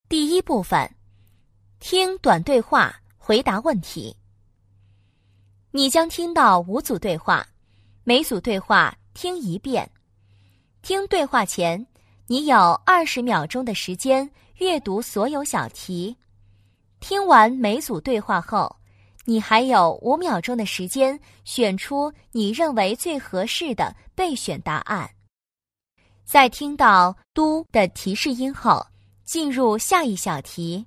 第一部分，听短对话，回答问题。你将听到5组对话，每组对话听1遍。听对话前，你有20秒钟的时间阅读所有小题。听完每组对话后，你还有5秒钟的时间选出你认为最合适的备选答案。在听到“嘟”的提示音后，进入下一小题。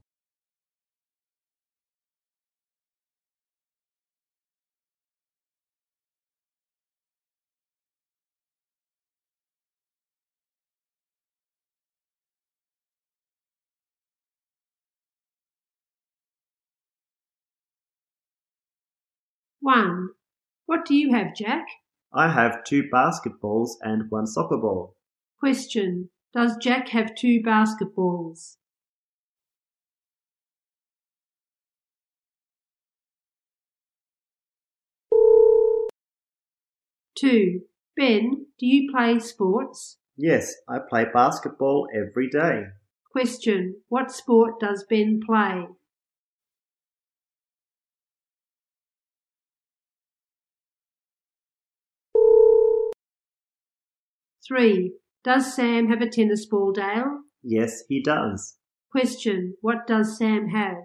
1. What do you have, Jack? I have 2 basketballs and 1 soccer ball. Question. Does Jack have 2 basketballs? 2. Ben, do you play sports? Yes, I play basketball every day. Question. What sport does Ben play? 3. Does Sam have a tennis ball, Dale? Yes, he does. Question. What does Sam have?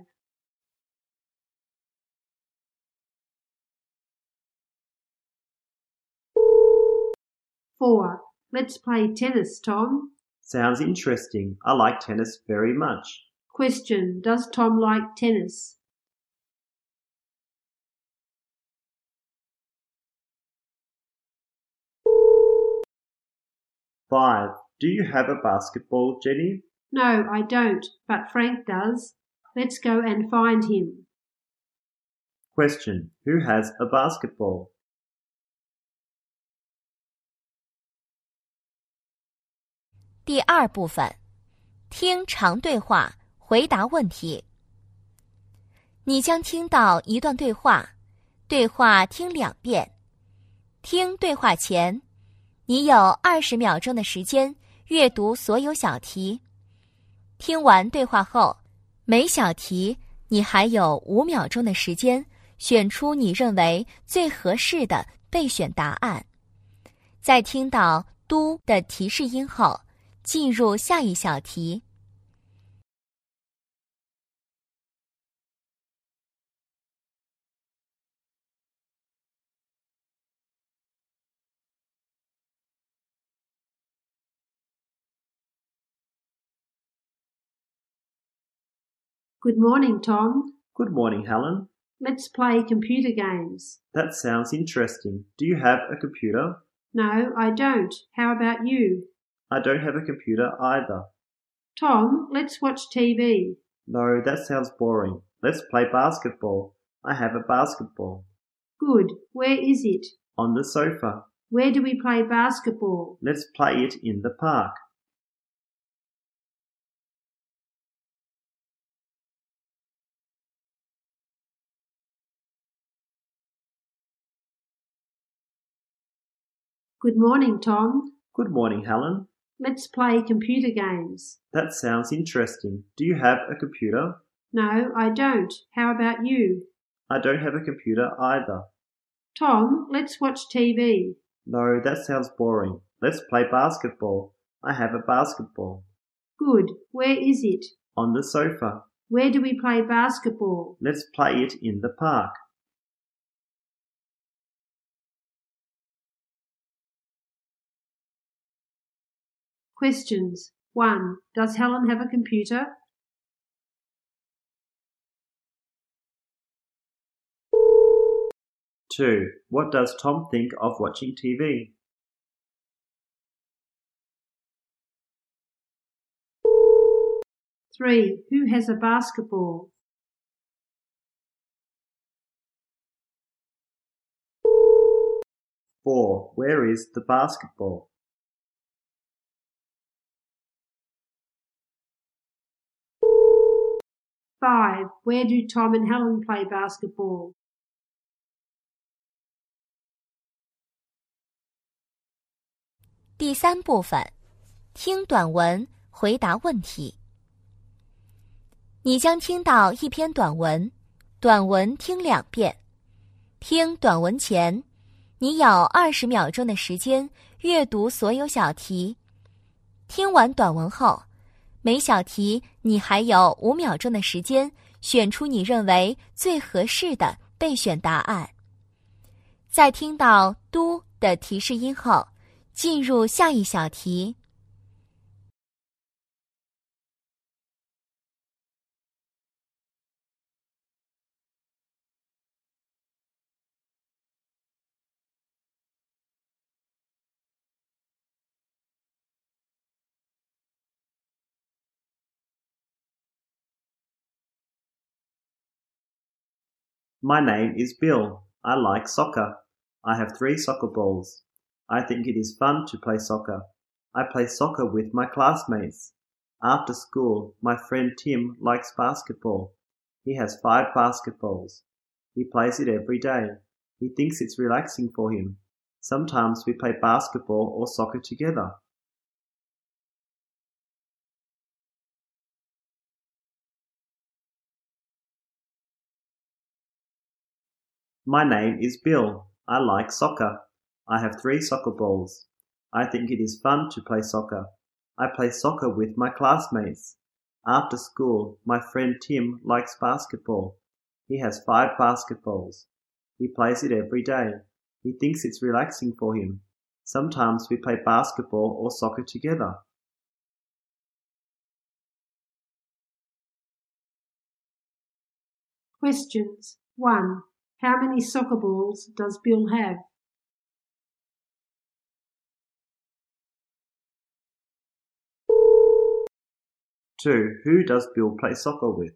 4. Let's play tennis, Tom. Sounds interesting. I like tennis very much. Question. Does Tom like tennis? 5. Do you have a basketball, Jenny? No, I don't, but Frank does. Let's go and find him. Question. Who has a basketball? 第二部分，听长对话，回答问题。你将听到一段对话，对话听2遍。听对话前，你有20秒钟的时间阅读所有小题。听完对话后，每小题你还有5秒钟的时间选出你认为最合适的备选答案。在听到“嘟”的提示音后，进入下一小题。 Good morning, Tom. Good morning, Helen. Let's play computer games. That sounds interesting. Do you have a computer? No, I don't. How about you? I don't have a computer either. Tom, let's watch TV. No, that sounds boring. Let's play basketball. I have a basketball. Good. Where is it? On the sofa. Where do we play basketball? Let's play it in the park. Good morning, Tom. Good morning, Helen. Let's play computer games. That sounds interesting. Do you have a computer? No, I don't. How about you? I don't have a computer either. Tom, let's watch TV. No, that sounds boring. Let's play basketball. I have a basketball. Good. Where is it? On the sofa. Where do we play basketball? Let's play it in the park. Questions. 1. Does Helen have a computer? 2. What does Tom think of watching TV? 3. Who has a basketball? 4. Where is the basketball? 5. Where do Tom and Helen play basketball? 第三部分，听短文，回答问题。 你将听到一篇短文，短文听2遍。听短文前，你有20秒钟的时间阅读所有小题。听完短文后，每小题你还有5秒钟的时间选出你认为最合适的备选答案。在听到“嘟”的提示音后，进入下一小题。 My name is Bill. I like soccer. I have 3 soccer balls. I think it is fun to play soccer. I play soccer with my classmates. After school, my friend Tim likes basketball. He has 5 basketballs. He plays it every day. He thinks it's relaxing for him. Sometimes we play basketball or soccer together. My name is Bill. I like soccer. I have 3 soccer balls. I think it is fun to play soccer. I play soccer with my classmates. After school, my friend Tim likes basketball. He has 5 basketballs. He plays it every day. He thinks it's relaxing for him. Sometimes we play basketball or soccer together. Questions. 1. How many soccer balls does Bill have? 2. Who does Bill play soccer with?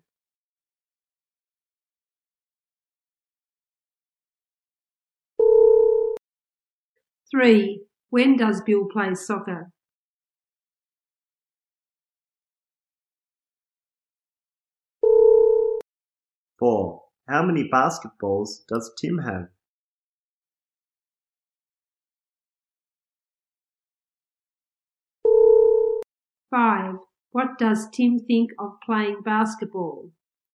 3. When does Bill play soccer? 4. How many basketballs does Tim have? 5. What does Tim think of playing basketball?